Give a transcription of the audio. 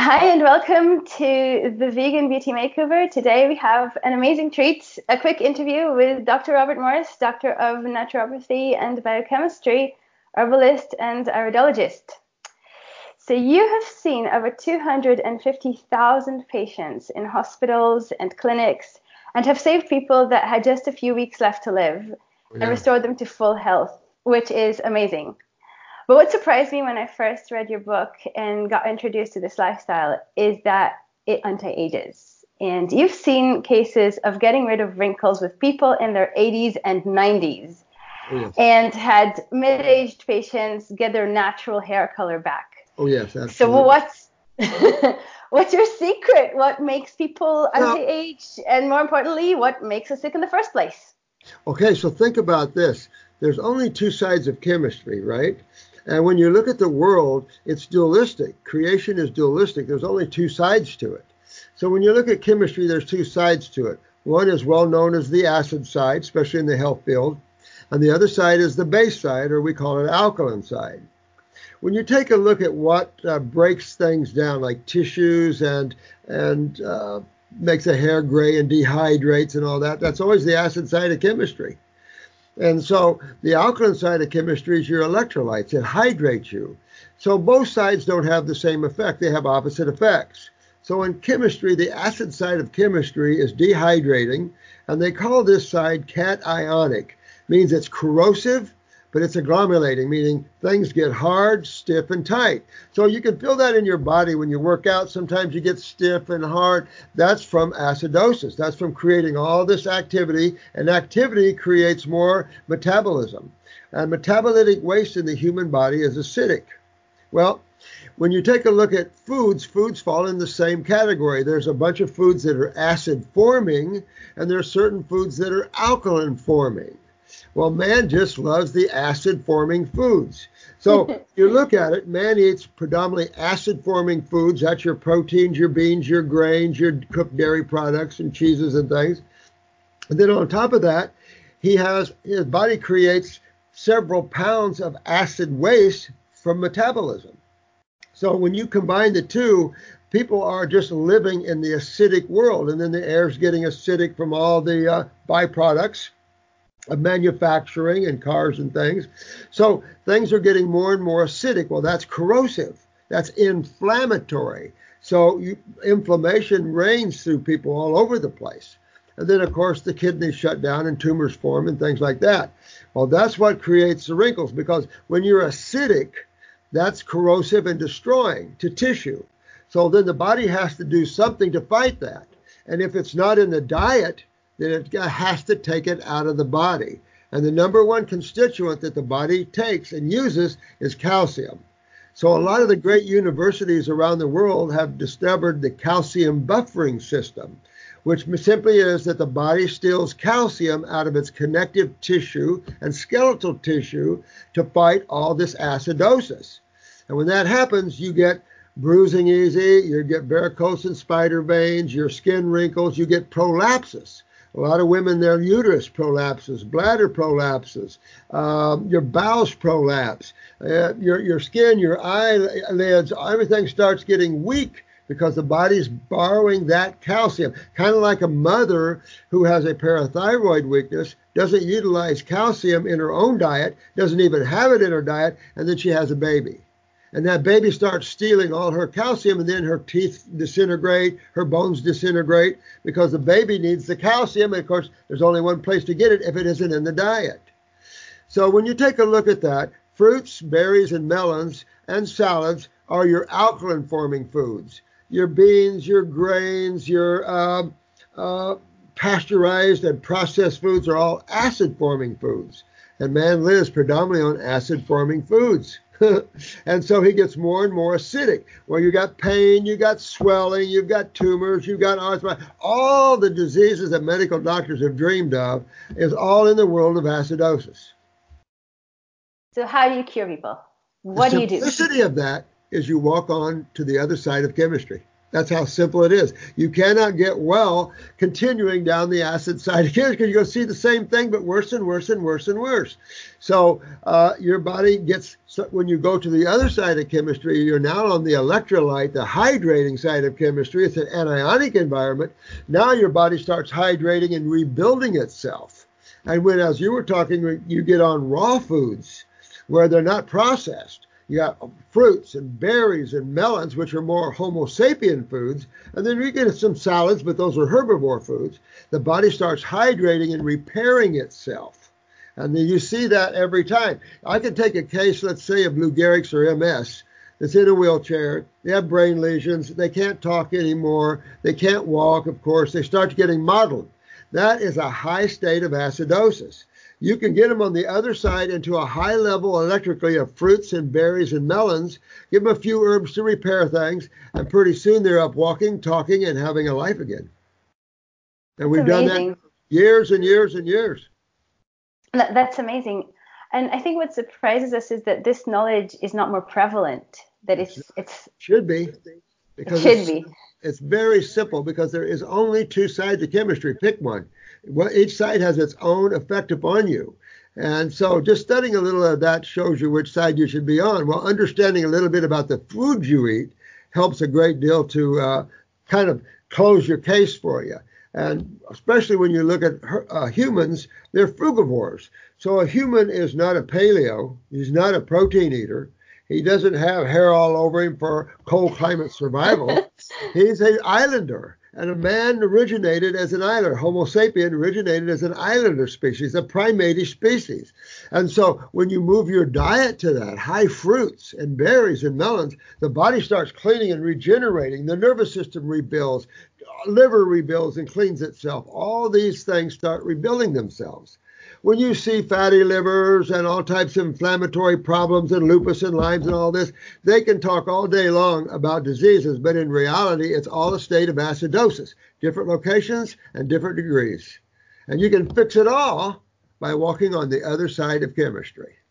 Hi and welcome to the Vegan Beauty Makeover. Today we have an amazing treat, a quick interview with Dr. Robert Morris, Doctor of Naturopathy and Biochemistry, herbalist and iridologist. So you have seen over 250,000 patients in hospitals and clinics and have saved people that had just a few weeks left to live and restored them to full health, which is amazing. But what surprised me when I first read your book and got introduced to this lifestyle is that it anti-ages. And you've seen cases of getting rid of wrinkles with people in their 80s and 90s, and had mid-aged patients get their natural hair color back. Oh, yes, absolutely. So what's your secret? What makes people anti-age? And more importantly, what makes us sick in the first place? Okay, so think about this. There's only two sides of chemistry, right? And when you look at the world, it's dualistic. Creation is dualistic. There's only two sides to it. So when you look at chemistry, there's two sides to it. One is well known as the acid side, especially in the health field. And the other side is the base side, or we call it alkaline side. When you take a look at what breaks things down, like tissues and makes the hair gray and dehydrates and all that, that's always the acid side of chemistry. And so the alkaline side of chemistry is your electrolytes. It hydrates you. So both sides don't have the same effect. They have opposite effects. So in chemistry, the acid side of chemistry is dehydrating, and they call this side cationic. Means it's corrosive, but it's agglomerating, meaning things get hard, stiff, and tight. So you can feel that in your body when you work out. Sometimes you get stiff and hard. That's from acidosis. That's from creating all this activity, and activity creates more metabolism. And metabolitic waste in the human body is acidic. Well, when you take a look at foods fall in the same category. There's a bunch of foods that are acid forming, and there are certain foods that are alkaline forming. Well, man just loves the acid-forming foods. So you look at it, man eats predominantly acid-forming foods. That's your proteins, your beans, your grains, your cooked dairy products and cheeses and things. And then on top of that, his body creates several pounds of acid waste from metabolism. So when you combine the two, people are just living in the acidic world, and then the air's getting acidic from all the byproducts of manufacturing and cars and things. So things are getting more and more acidic. Well, that's corrosive. That's inflammatory. So inflammation reigns through people all over the place. And then, of course, the kidneys shut down and tumors form and things like that. Well, that's what creates the wrinkles, because when you're acidic, that's corrosive and destroying to tissue. So then the body has to do something to fight that. And if it's not in the diet, then it has to take it out of the body. And the number one constituent that the body takes and uses is calcium. So a lot of the great universities around the world have discovered the calcium buffering system, which simply is that the body steals calcium out of its connective tissue and skeletal tissue to fight all this acidosis. And when that happens, you get bruising easy, you get varicose and spider veins, your skin wrinkles, you get prolapsus. A lot of women, their uterus prolapses, bladder prolapses, your bowels prolapse, your skin, your eyelids, everything starts getting weak because the body's borrowing that calcium. Kind of like a mother who has a parathyroid weakness, doesn't utilize calcium in her own diet, doesn't even have it in her diet, and then she has a baby. And that baby starts stealing all her calcium, and then her teeth disintegrate, her bones disintegrate, because the baby needs the calcium. And of course, there's only one place to get it if it isn't in the diet. So when you take a look at that, fruits, berries, and melons and salads are your alkaline forming foods. Your beans, your grains, your pasteurized and processed foods are all acid forming foods. And man lives predominantly on acid forming foods. And so he gets more and more acidic. Well, you got pain, you got swelling, you've got tumors, you've got arthritis. All the diseases that medical doctors have dreamed of is all in the world of acidosis. So how do you cure people? What do you do? The simplicity of that is you walk on to the other side of chemistry. That's how simple it is. You cannot get well continuing down the acid side of chemistry because you're going to see the same thing, but worse and worse and worse and worse. So your body gets, when you go to the other side of chemistry, you're now on the electrolyte, the hydrating side of chemistry. It's an anionic environment. Now your body starts hydrating and rebuilding itself. And when, as you were talking, you get on raw foods where they're not processed. You got fruits and berries and melons, which are more Homo sapien foods. And then you get some salads, but those are herbivore foods. The body starts hydrating and repairing itself. And then you see that every time. I can take a case, let's say, of Lou Gehrig's or MS that's in a wheelchair. They have brain lesions. They can't talk anymore. They can't walk, of course. They start getting mottled. That is a high state of acidosis. You can get them on the other side into a high level electrically of fruits and berries and melons, give them a few herbs to repair things, and pretty soon they're up walking, talking, and having a life again. And we've done that years and years and years. That's amazing. And I think what surprises us is that this knowledge is not more prevalent, that it should be. Because it's very simple because there is only two sides of chemistry. Pick one. Each side has its own effect upon you. And so just studying a little of that shows you which side you should be on. Well, understanding a little bit about the food you eat helps a great deal to kind of close your case for you. And especially when you look at humans, they're frugivores. So a human is not a paleo. He's not a protein eater. He doesn't have hair all over him for cold climate survival. He's an islander. And a man originated as an islander. Homo sapien originated as an islander species, a primate species. And so when you move your diet to that, high fruits and berries and melons, the body starts cleaning and regenerating. The nervous system rebuilds, liver rebuilds and cleans itself. All these things start rebuilding themselves. When you see fatty livers and all types of inflammatory problems and lupus and Lyme's and all this, they can talk all day long about diseases, but in reality, it's all a state of acidosis, different locations and different degrees. And you can fix it all by walking on the other side of chemistry.